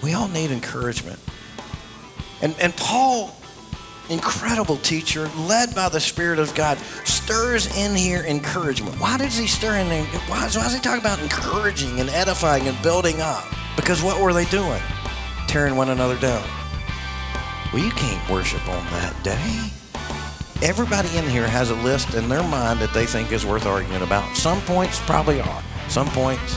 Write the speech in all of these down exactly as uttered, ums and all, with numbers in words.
We all need encouragement. And, and Paul, incredible teacher, led by the Spirit of God, stirs in here encouragement. Why does he stir in there? Why, why does he talk about encouraging and edifying and building up? Because what were they doing? Tearing one another down. Well, you can't worship on that day. Everybody in here has a list in their mind that they think is worth arguing about. Some points probably are. Some points,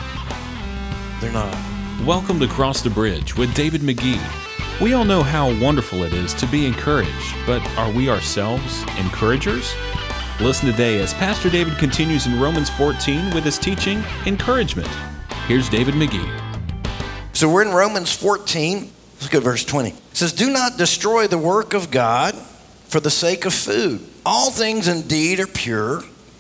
they're not. Welcome to Cross the Bridge with David McGee. We all know how wonderful it is to be encouraged, but are we ourselves encouragers? Listen today as Pastor David continues in Romans fourteen with his teaching, Encouragement. Here's David McGee. So we're in Romans fourteen. Let's go to verse twenty. It says, "Do not destroy the work of God for the sake of food. All things indeed are pure,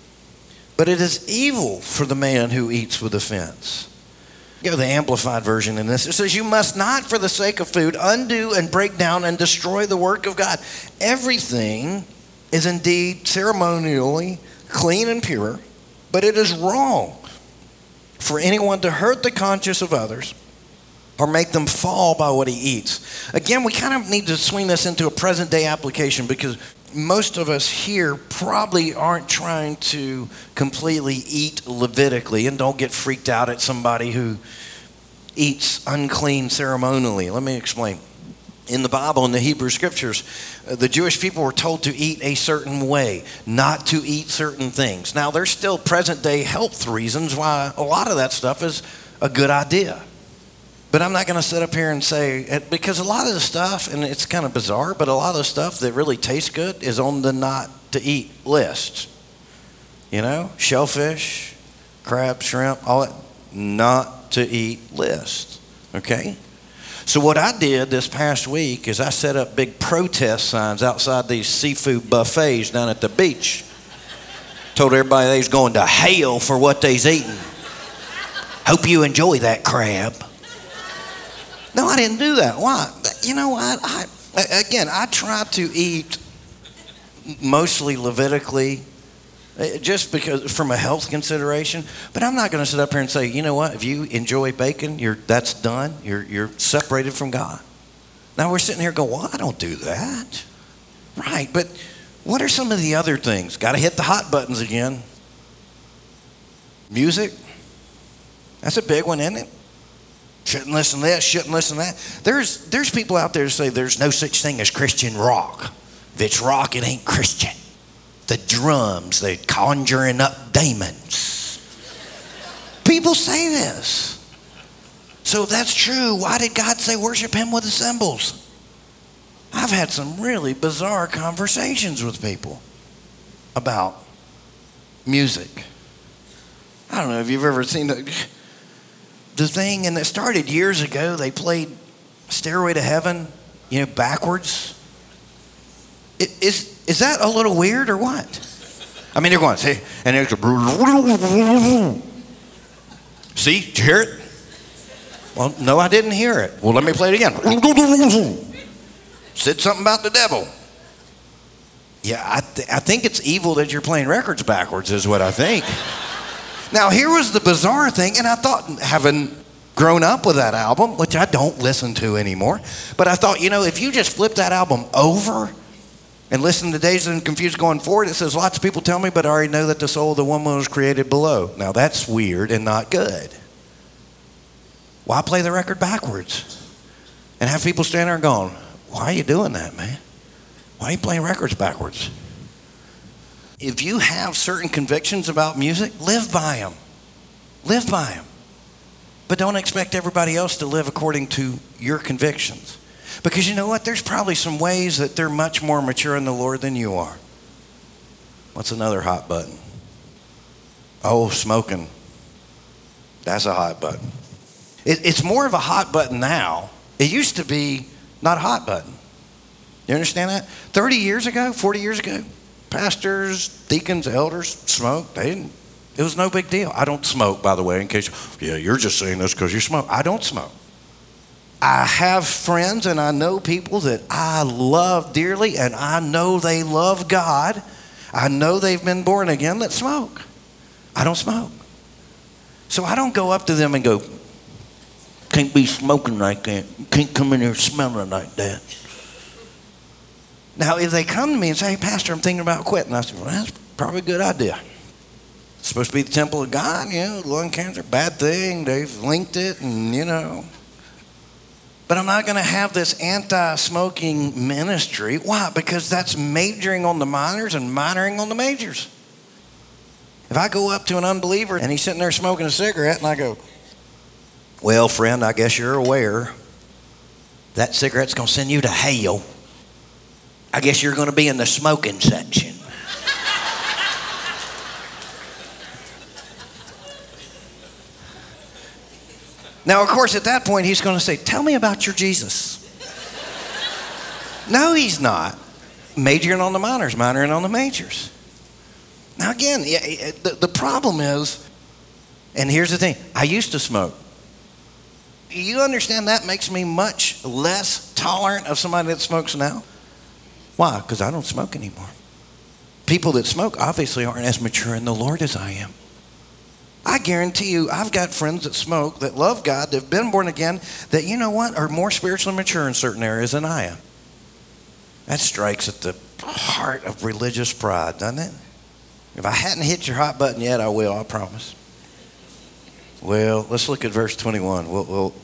but it is evil for the man who eats with offense." You know, the Amplified version in this, it says, "You must not for the sake of food undo and break down and destroy the work of God. Everything is indeed ceremonially clean and pure, but it is wrong for anyone to hurt the conscience of others or make them fall by what he eats." Again, we kind of need to swing this into a present day application because most of us here probably aren't trying to completely eat Levitically, and don't get freaked out at somebody who eats unclean ceremonially. Let me explain. In the Bible, in the Hebrew Scriptures, uh, the Jewish people were told to eat a certain way, not to eat certain things. Now, there's still present day health reasons why a lot of that stuff is a good idea. But I'm not going to sit up here and say, because a lot of the stuff, and it's kind of bizarre, but a lot of the stuff that really tastes good is on the not to eat list. You know, shellfish, crab, shrimp, all that, not to eat list. Okay? So what I did this past week is I set up big protest signs outside these seafood buffets down at the beach. Told everybody they was going to hell for what they's eating. Hope you enjoy that crab. No, I didn't do that. Why? You know what? I, again, I try to eat mostly Levitically just because from a health consideration. But I'm not going to sit up here and say, you know what? If you enjoy bacon, you're that's done. You're you're separated from God. Now we're sitting here going, well, I don't do that. Right, but what are some of the other things? Got to hit the hot buttons again. Music. That's a big one, isn't it? Shouldn't listen to this, shouldn't listen to that. There's there's people out there who say there's no such thing as Christian rock. If it's rock, it ain't Christian. The drums, they're conjuring up demons. People say this. So if that's true, why did God say worship him with the cymbals? I've had some really bizarre conversations with people about music. I don't know if you've ever seen the... The thing, and it started years ago, they played Stairway to Heaven, you know, backwards. It, is is that a little weird or what? I mean, they're going, see, and it's a... See, did you hear it? Well, no, I didn't hear it. Well, let me play it again. Said something about the devil. Yeah, I, th- I think it's evil that you're playing records backwards is what I think. Now, here was the bizarre thing, and I thought, having grown up with that album, which I don't listen to anymore, but I thought, you know, if you just flip that album over and listen to Dazed and Confused going forward, it says, lots of people tell me, but I already know that the soul of the woman was created below. Now, that's weird and not good. Why play the record backwards? And have people stand there and going, why are you doing that, man? Why are you playing records backwards? If you have certain convictions about music, live by them. Live by them. But don't expect everybody else to live according to your convictions. Because you know what? There's probably some ways that they're much more mature in the Lord than you are. What's another hot button? Oh, smoking. That's a hot button. It, it's more of a hot button now. It used to be not a hot button. You understand that? thirty years ago, forty years ago, pastors, deacons, elders smoked. They didn't. It was no big deal. I don't smoke, by the way, in case, yeah, you're just saying this because you smoke. I don't smoke. I have friends and I know people that I love dearly and I know they love God. I know they've been born again that smoke. I don't smoke. So I don't go up to them and go, Can't be smoking like that. You can't come in here smelling like that. Now, if they come to me and say, hey, Pastor, I'm thinking about quitting, I say, well, that's probably a good idea. It's supposed to be the temple of God, you know, lung cancer, bad thing. They've linked it, and, you know. But I'm not going to have this anti-smoking ministry. Why? Because that's majoring on the minors and minoring on the majors. If I go up to an unbeliever and he's sitting there smoking a cigarette and I go, well, friend, I guess you're aware that cigarette's going to send you to hell. I guess you're going to be in the smoking section. Now, of course, at that point, he's going to say, tell me about your Jesus. No, he's not. Majoring on the minors, minoring on the majors. Now, again, the, the problem is, and here's the thing, I used to smoke. You understand that makes me much less tolerant of somebody that smokes now? Why? Because I don't smoke anymore. People that smoke obviously aren't as mature in the Lord as I am. I guarantee you, I've got friends that smoke, that love God, that have been born again, that, you know what, are more spiritually mature in certain areas than I am. That strikes at the heart of religious pride, doesn't it? If I hadn't hit your hot button yet, I will, I promise. Well, let's look at verse twenty-one. We'll, we'll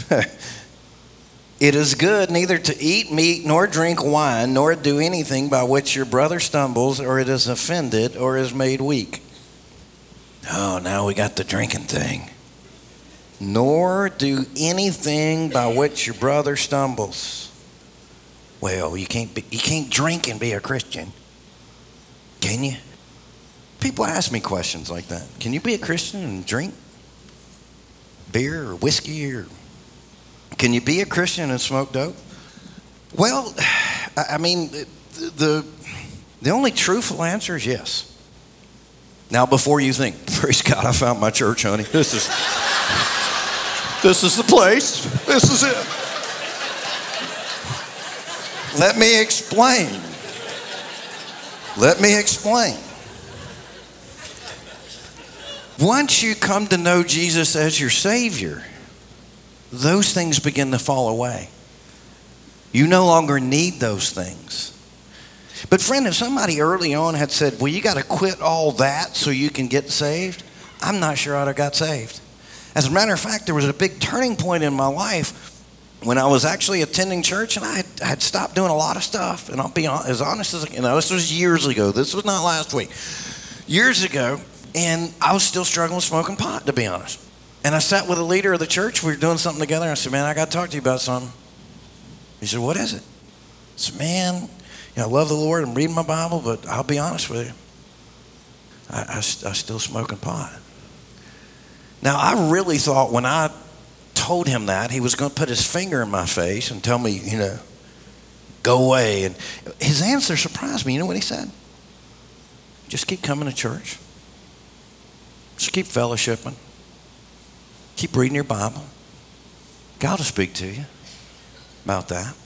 It is good neither to eat meat nor drink wine, nor do anything by which your brother stumbles, or it is offended, or is made weak. Oh, now we got the drinking thing. Nor do anything by which your brother stumbles. Well, you can't be, you can't drink and be a Christian, can you? People ask me questions like that. Can you be a Christian and drink beer or whiskey? Or can you be a Christian and smoke dope? Well, I mean, the the only truthful answer is yes. Now, before you think, praise God, I found my church, honey. This is this is the place. This is it. Let me explain. Let me explain. Once you come to know Jesus as your Savior, those things begin to fall away. You no longer need those things. But friend, if somebody early on had said, well, you got to quit all that so you can get saved, I'm not sure I'd have got saved. As a matter of fact, there was a big turning point in my life when I was actually attending church, and I had, I had stopped doing a lot of stuff. And I'll be as honest as, you know, this was years ago. This was not last week. Years ago, and I was still struggling with smoking pot, to be honest. And I sat with a leader of the church. We were doing something together. And I said, man, I got to talk to you about something. He said, what is it? I said, man, you know, I love the Lord. I'm reading my Bible, but I'll be honest with you. I, I, I still smoking pot. Now, I really thought when I told him that, he was going to put his finger in my face and tell me, you know, go away. And his answer surprised me. You know what he said? Just keep coming to church. Just keep fellowshipping. Keep reading your Bible. God will speak to you about that.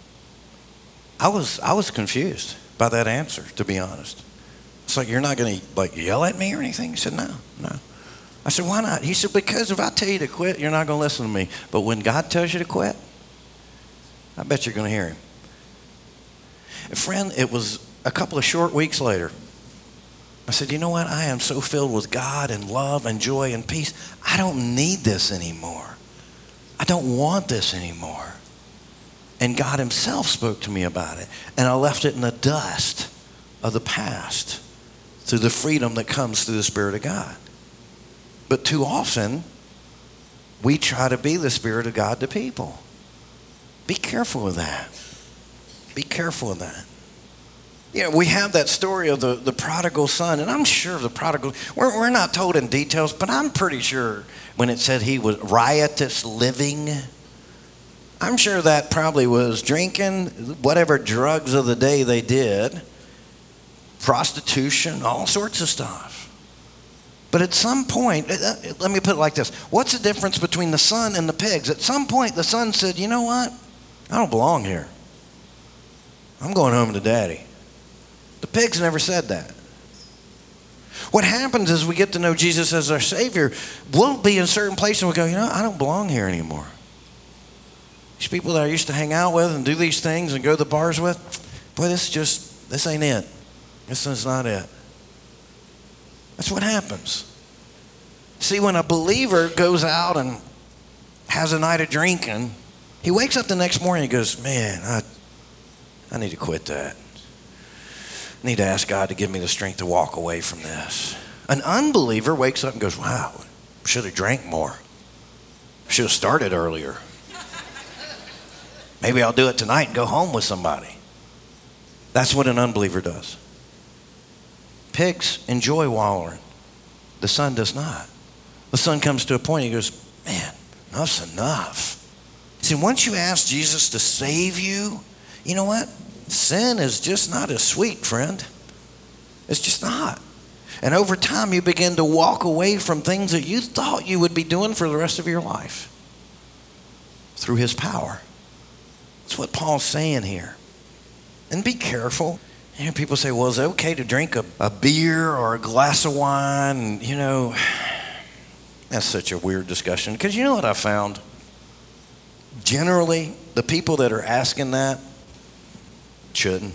I was I was confused by that answer, to be honest. It's like, you're not going to like yell at me or anything? He said, no, no. I said, why not? He said, because if I tell you to quit, you're not going to listen to me. But when God tells you to quit, I bet you're going to hear him. And friend, it was a couple of short weeks later. I said, you know what? I am so filled with God and love and joy and peace. I don't need this anymore. I don't want this anymore. And God himself spoke to me about it. And I left it in the dust of the past through the freedom that comes through the Spirit of God. But too often, we try to be the Spirit of God to people. Be careful with that. Be careful with that. You know, we have that story of the, the prodigal son, and I'm sure the prodigal, we're, we're not told in details, but I'm pretty sure when it said he was riotous living, I'm sure that probably was drinking, whatever drugs of the day they did, prostitution, all sorts of stuff. But at some point, let me put it like this. What's the difference between the son and the pigs? At some point, the son said, you know what? I don't belong here. I'm going home to daddy. The pigs never said that. What happens is we get to know Jesus as our Savior. We'll be in a certain place and we go, you know, I don't belong here anymore. people that I used to hang out with and do these things and go to the bars with, boy, this just, this ain't it. This is not it. That's what happens. See, when a believer goes out and has a night of drinking, he wakes up the next morning and goes, man, I, I need to quit that. I need to ask God to give me the strength to walk away from this. An unbeliever wakes up and goes, wow, should have drank more. Should have started earlier. Maybe I'll do it tonight and go home with somebody. That's what an unbeliever does. Pigs enjoy wallowing. The son does not. The son comes to a point, he goes, man, enough's enough. See, once you ask Jesus to save you, you know what? Sin is just not as sweet, friend. It's just not. And over time, you begin to walk away from things that you thought you would be doing for the rest of your life through his power. That's what Paul's saying here. And be careful. You know, people say, well, is it okay to drink a, a beer or a glass of wine? And, you know, that's such a weird discussion. Because you know what I found? Generally, the people that are asking that shouldn't.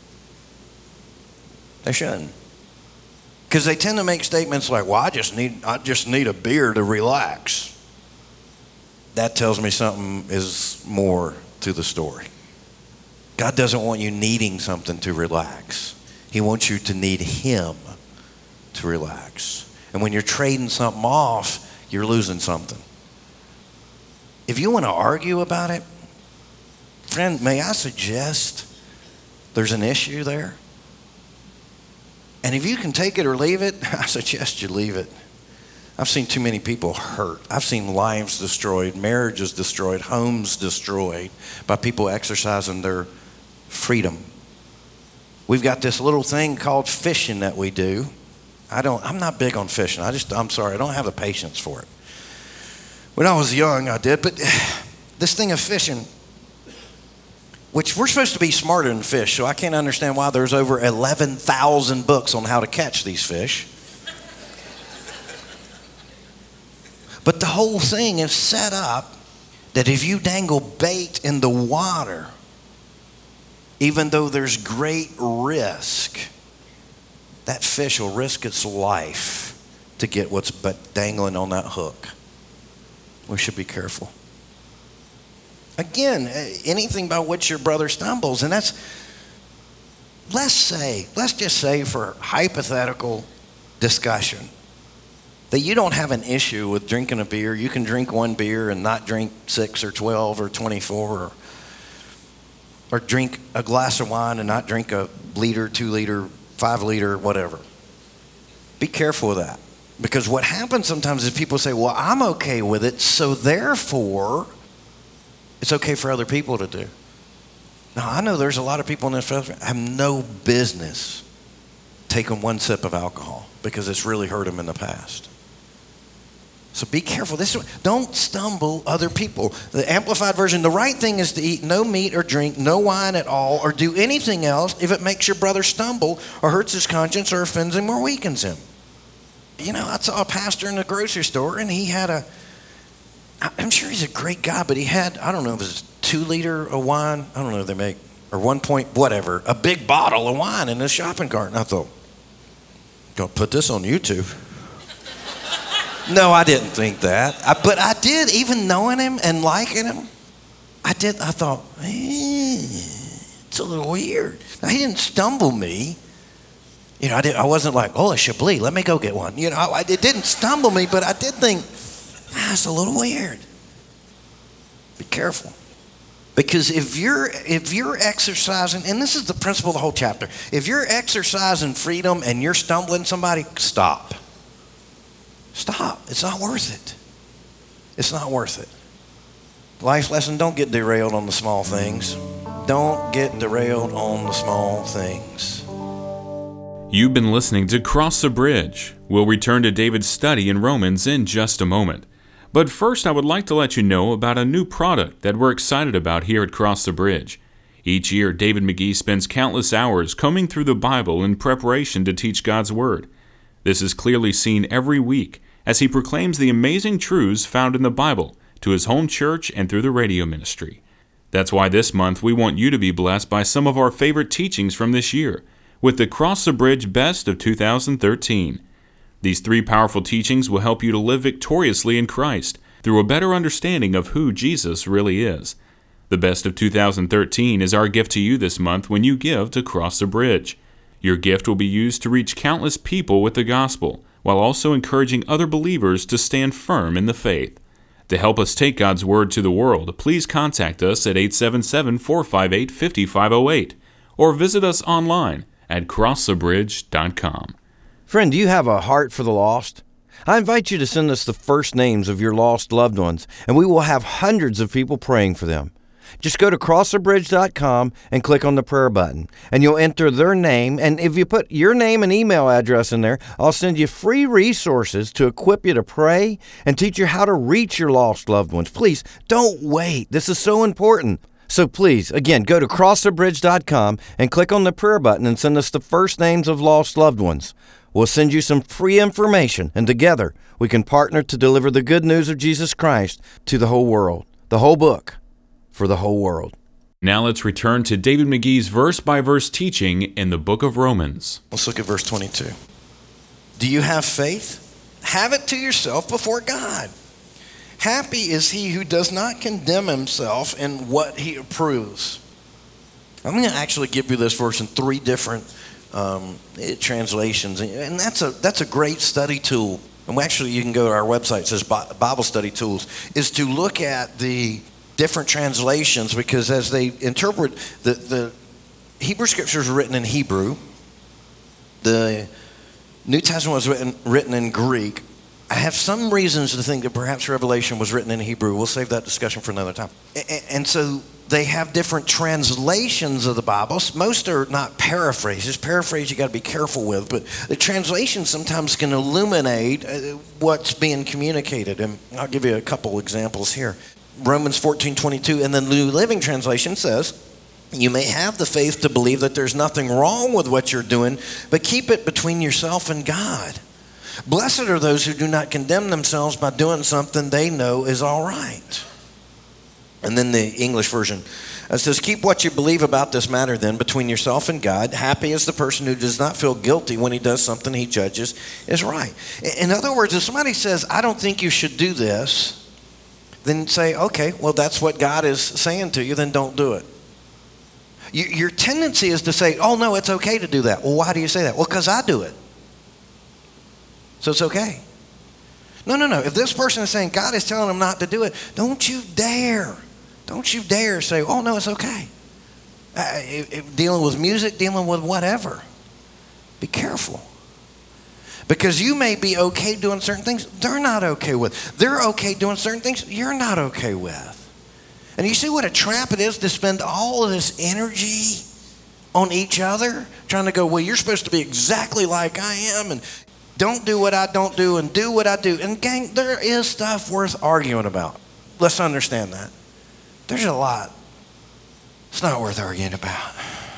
They shouldn't. Because they tend to make statements like, well, I just need I just need a beer to relax. That tells me something is more to the story. God doesn't want you needing something to relax. He wants you to need him to relax. And when you're trading something off, you're losing something. If you want to argue about it, friend, may I suggest there's an issue there? And if you can take it or leave it, I suggest you leave it. I've seen too many people hurt. I've seen lives destroyed, marriages destroyed, homes destroyed by people exercising their freedom. We've got this little thing called fishing that we do. I don't, I'm not big on fishing. I just, I'm sorry, I don't have the patience for it. When I was young, I did, but this thing of fishing, which we're supposed to be smarter than fish, so I can't understand why there's over eleven thousand books on how to catch these fish. But the whole thing is set up that if you dangle bait in the water, even though there's great risk, that fish will risk its life to get what's but dangling on that hook. We should be careful. Again, anything by which your brother stumbles, and that's, let's say, let's just say for hypothetical discussion, that you don't have an issue with drinking a beer. You can drink one beer and not drink six or twelve or twenty-four, or, or drink a glass of wine and not drink a liter, two liter, five liter, whatever. Be careful with that. Because what happens sometimes is people say, well, I'm okay with it, so therefore, it's okay for other people to do. Now, I know there's a lot of people in this festival have no business taking one sip of alcohol because it's really hurt them in the past. So be careful. This is, don't stumble other people. The Amplified Version, the right thing is to eat no meat or drink, no wine at all, or do anything else if it makes your brother stumble or hurts his conscience or offends him or weakens him. You know, I saw a pastor in the grocery store, and he had a, I'm sure he's a great guy, but he had, I don't know, if it was two liter of wine. I don't know if they make, or one point, whatever, a big bottle of wine in his shopping cart. And I thought, gonna put this on YouTube. No, I didn't think that. I, but I did, even knowing him and liking him, I did, I thought, eh, it's a little weird. Now, he didn't stumble me. You know, I, did, I wasn't like, oh, a Chablis, let me go get one. You know, I, it didn't stumble me, but I did think, ah, it's a little weird. Be careful. Because if you're if you're exercising, and this is the principle of the whole chapter, if you're exercising freedom and you're stumbling somebody, stop. Stop. It's not worth it. It's not worth it. Life lesson, don't get derailed on the small things. Don't get derailed on the small things. You've been listening to Cross the Bridge. We'll return to David's study in Romans in just a moment. But first, I would like to let you know about a new product that we're excited about here at Cross the Bridge. Each year, David McGee spends countless hours combing through the Bible in preparation to teach God's Word. This is clearly seen every week as he proclaims the amazing truths found in the Bible to his home church and through the radio ministry. That's why this month we want you to be blessed by some of our favorite teachings from this year, with the Cross the Bridge Best of two thousand thirteen. These three powerful teachings will help you to live victoriously in Christ through a better understanding of who Jesus really is. The Best of two thousand thirteen is our gift to you this month when you give to Cross the Bridge. Your gift will be used to reach countless people with the gospel, while also encouraging other believers to stand firm in the faith. To help us take God's Word to the world, please contact us at eight seven seven, four five eight, five five zero eight or visit us online at cross the bridge dot com. Friend, do you have a heart for the lost? I invite you to send us the first names of your lost loved ones, and we will have hundreds of people praying for them. Just go to cross the bridge dot com and click on the prayer button, and you'll enter their name. And if you put your name and email address in there, I'll send you free resources to equip you to pray and teach you how to reach your lost loved ones. Please don't wait. This is so important. So please, again, go to cross the bridge dot com and click on the prayer button and send us the first names of lost loved ones. We'll send you some free information, and together we can partner to deliver the good news of Jesus Christ to the whole world, the whole book, for the whole world. Now let's return to David McGee's verse-by-verse teaching in the book of Romans. Let's look at verse twenty-two. Do you have faith? Have it to yourself before God. Happy is he who does not condemn himself in what he approves. I'm going to actually give you this verse in three different um, translations, and that's a that's a great study tool. And actually, you can go to our website. It says Bible Study Tools. Is to look at the different translations, because as they interpret the, the Hebrew scriptures are written in Hebrew, the New Testament was written, written in Greek. I have some reasons to think that perhaps Revelation was written in Hebrew. We'll save that discussion for another time. And, and so they have different translations of the Bible. Most are not paraphrases. Paraphrase you got to be careful with, but the translation sometimes can illuminate what's being communicated. And I'll give you a couple examples here. Romans fourteen twenty-two, and the New Living Translation says, you may have the faith to believe that there's nothing wrong with what you're doing, but keep it between yourself and God. Blessed are those who do not condemn themselves by doing something they know is all right. And then the English version it says, keep what you believe about this matter then between yourself and God. Happy is the person who does not feel guilty when he does something he judges is right. In other words, if somebody says, I don't think you should do this, then say, okay, well, that's what God is saying to you, then don't do it. You, your tendency is to say, oh, no, it's okay to do that. Well, why do you say that? Well, because I do it. So it's okay. No, no, no. If this person is saying God is telling them not to do it, don't you dare. Don't you dare say, oh, no, it's okay. Uh, if, if dealing with music, dealing with whatever. Be careful. Because you may be okay doing certain things they're not okay with. They're okay doing certain things you're not okay with. And you see what a trap it is to spend all of this energy on each other, trying to go, well, you're supposed to be exactly like I am, and don't do what I don't do, and do what I do. And gang, there is stuff worth arguing about. Let's understand that. There's a lot it's not worth arguing about.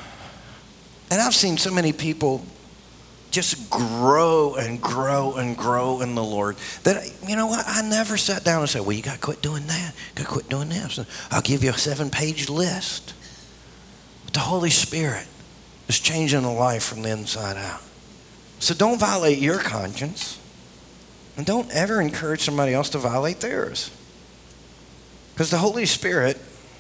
And I've seen so many people just grow and grow and grow in the Lord that, you know what, I never sat down and said, well, you got to quit doing that. You got to quit doing this. And I'll give you a seven-page list. But the Holy Spirit is changing a life from the inside out. So don't violate your conscience. And don't ever encourage somebody else to violate theirs. Because the Holy Spirit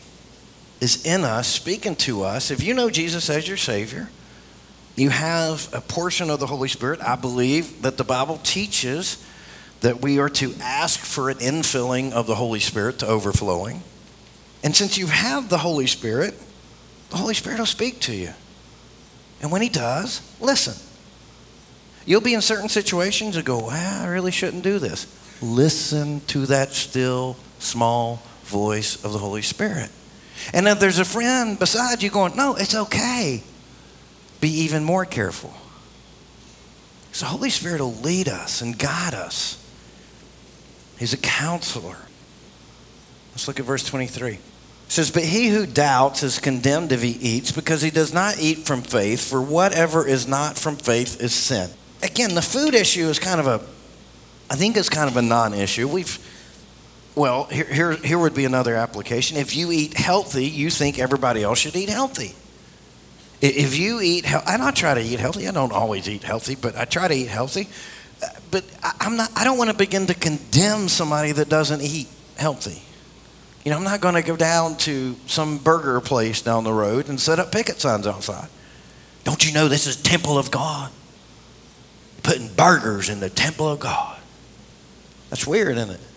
is in us, speaking to us. If you know Jesus as your Savior, you have a portion of the Holy Spirit. I believe that the Bible teaches that we are to ask for an infilling of the Holy Spirit to overflowing. And since you have the Holy Spirit, the Holy Spirit will speak to you. And when he does, listen. You'll be in certain situations and go, well, I really shouldn't do this. Listen to that still, small voice of the Holy Spirit. And if there's a friend beside you going, no, it's okay, be even more careful. So the Holy Spirit will lead us and guide us. He's a counselor. Let's look at verse twenty-three. It says, but he who doubts is condemned if he eats, because he does not eat from faith, for whatever is not from faith is sin. Again, the food issue is kind of a, I think it's kind of a non-issue. We've Well, here, here, here would be another application. If you eat healthy, you think everybody else should eat healthy. If you eat, and I try to eat healthy. I don't always eat healthy, but I try to eat healthy. But I'm not. I don't want to begin to condemn somebody that doesn't eat healthy. You know, I'm not going to go down to some burger place down the road and set up picket signs outside. Don't you know this is temple of God? Putting burgers in the temple of God. That's weird, isn't it?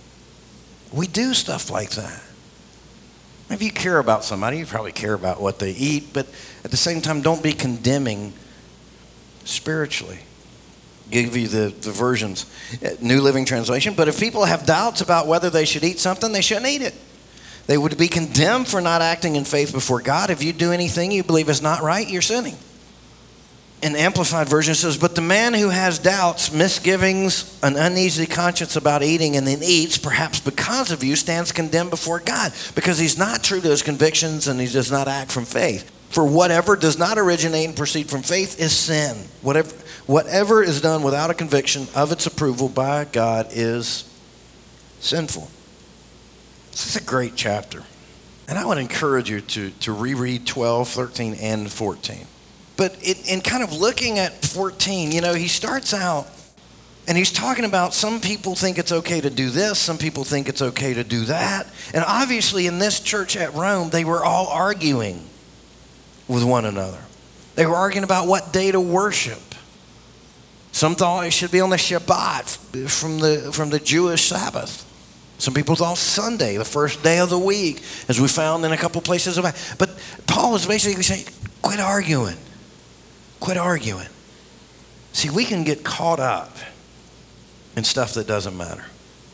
We do stuff like that. If you care about somebody, you probably care about what they eat, but at the same time, don't be condemning spiritually. Give you the, the versions. New Living Translation. But if people have doubts about whether they should eat something, they shouldn't eat it. They would be condemned for not acting in faith before God. If you do anything you believe is not right, you're sinning. An Amplified Version says, but the man who has doubts, misgivings, an uneasy conscience about eating and then eats, perhaps because of you, stands condemned before God because he's not true to his convictions and he does not act from faith. For whatever does not originate and proceed from faith is sin. Whatever, whatever is done without a conviction of its approval by God is sinful. This is a great chapter. And I would encourage you to, to reread twelve, thirteen, and fourteen. But it, in kind of looking at fourteen, you know, he starts out and he's talking about some people think it's okay to do this, some people think it's okay to do that. And obviously in this church at Rome, they were all arguing with one another. They were arguing about what day to worship. Some thought it should be on the Shabbat from the, from the Jewish Sabbath. Some people thought Sunday, the first day of the week, as we found in a couple places. But Paul was basically saying, quit arguing. Quit arguing. See, we can get caught up in stuff that doesn't matter.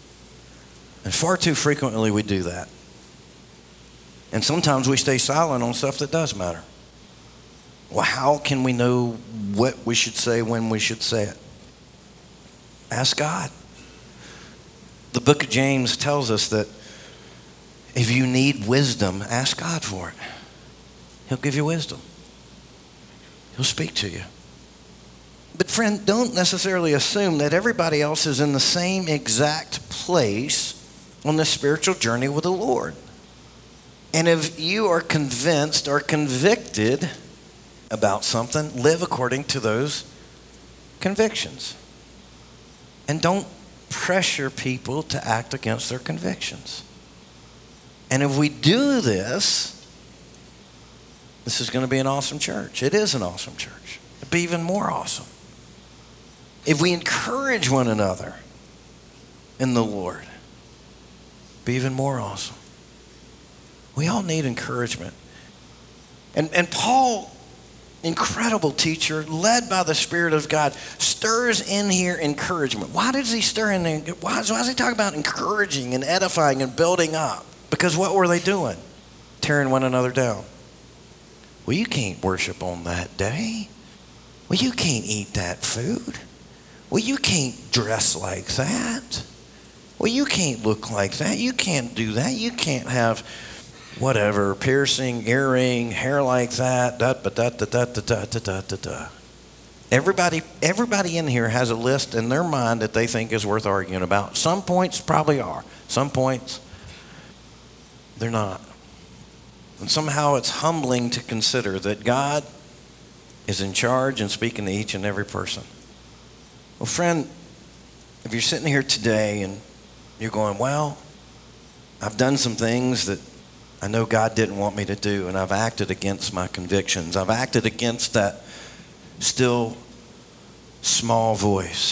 And far too frequently we do that. And sometimes we stay silent on stuff that does matter. Well, how can we know what we should say when we should say it? Ask God. The book of James tells us that if you need wisdom, ask God for it. He'll give you wisdom. He'll speak to you. But friend, don't necessarily assume that everybody else is in the same exact place on the spiritual journey with the Lord. And if you are convinced or convicted about something, live according to those convictions. And don't pressure people to act against their convictions. And if we do this, this is going to be an awesome church. It is an awesome church. It'd be even more awesome if we encourage one another in the Lord. It'd be even more awesome. We all need encouragement. And, and Paul, incredible teacher, led by the Spirit of God, stirs in here encouragement. Why does he stir in there? Why, why does he talk about encouraging and edifying and building up? Because what were they doing? Tearing one another down. Well, you can't worship on that day. Well, you can't eat that food. Well, you can't dress like that. Well, you can't look like that. You can't do that. You can't have whatever, piercing, earring, hair like that, da da da da da da da da da da. Everybody, everybody in here has a list in their mind that they think is worth arguing about. Some points probably are. Some points, they're not. And somehow it's humbling to consider that God is in charge and speaking to each and every person. Well, friend, if you're sitting here today and you're going, well, I've done some things that I know God didn't want me to do, and I've acted against my convictions. I've acted against that still small voice.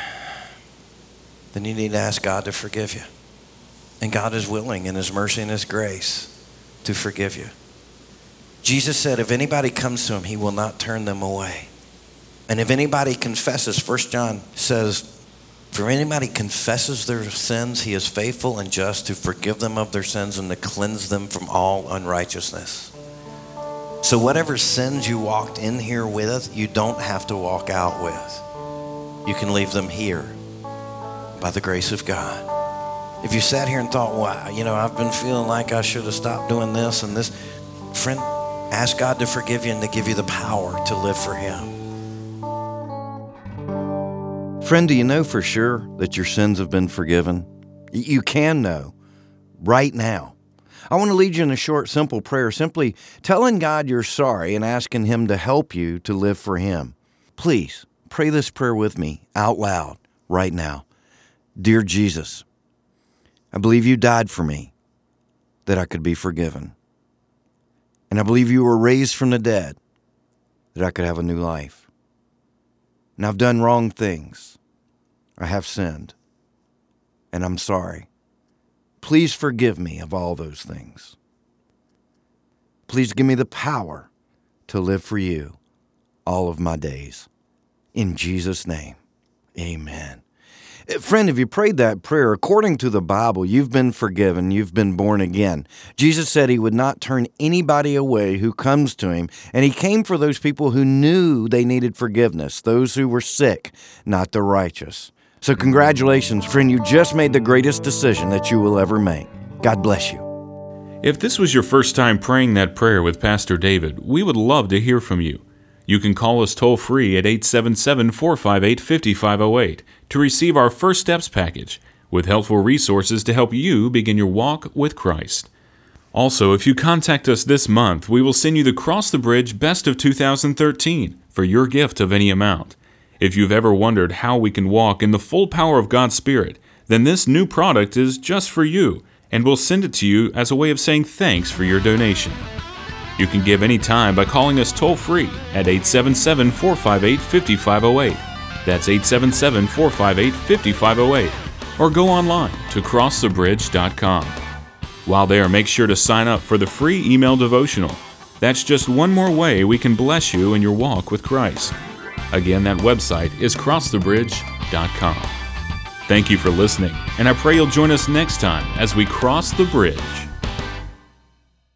Then you need to ask God to forgive you. And God is willing in His mercy and His grace to forgive you. Jesus said, if anybody comes to Him, He will not turn them away. And if anybody confesses, First John says, for anybody confesses their sins, He is faithful and just to forgive them of their sins and to cleanse them from all unrighteousness. So whatever sins you walked in here with, you don't have to walk out with. You can leave them here by the grace of God. If you sat here and thought, wow, you know, I've been feeling like I should have stopped doing this and this, friend, ask God to forgive you and to give you the power to live for Him. Friend, do you know for sure that your sins have been forgiven? You can know right now. I want to lead you in a short, simple prayer, simply telling God you're sorry and asking Him to help you to live for Him. Please pray this prayer with me out loud right now. Dear Jesus, I believe you died for me that I could be forgiven. And I believe you were raised from the dead that I could have a new life. And I've done wrong things. I have sinned. And I'm sorry. Please forgive me of all those things. Please give me the power to live for you all of my days. In Jesus' name, amen. Friend, if you prayed that prayer, according to the Bible, you've been forgiven, you've been born again. Jesus said He would not turn anybody away who comes to Him, and He came for those people who knew they needed forgiveness, those who were sick, not the righteous. So congratulations, friend, you just made the greatest decision that you will ever make. God bless you. If this was your first time praying that prayer with Pastor David, we would love to hear from you. You can call us toll-free at eight seven seven, four five eight, five five zero eight to receive our First Steps package with helpful resources to help you begin your walk with Christ. Also, if you contact us this month, we will send you the Cross the Bridge Best of two thousand thirteen for your gift of any amount. If you've ever wondered how we can walk in the full power of God's Spirit, then this new product is just for you, and we'll send it to you as a way of saying thanks for your donation. You can give any time by calling us toll-free at eight seven seven, four five eight, five five zero eight. That's eight seven seven, four five eight, five five zero eight. Or go online to cross the bridge dot com. While there, make sure to sign up for the free email devotional. That's just one more way we can bless you in your walk with Christ. Again, that website is cross the bridge dot com. Thank you for listening, and I pray you'll join us next time as we cross the bridge.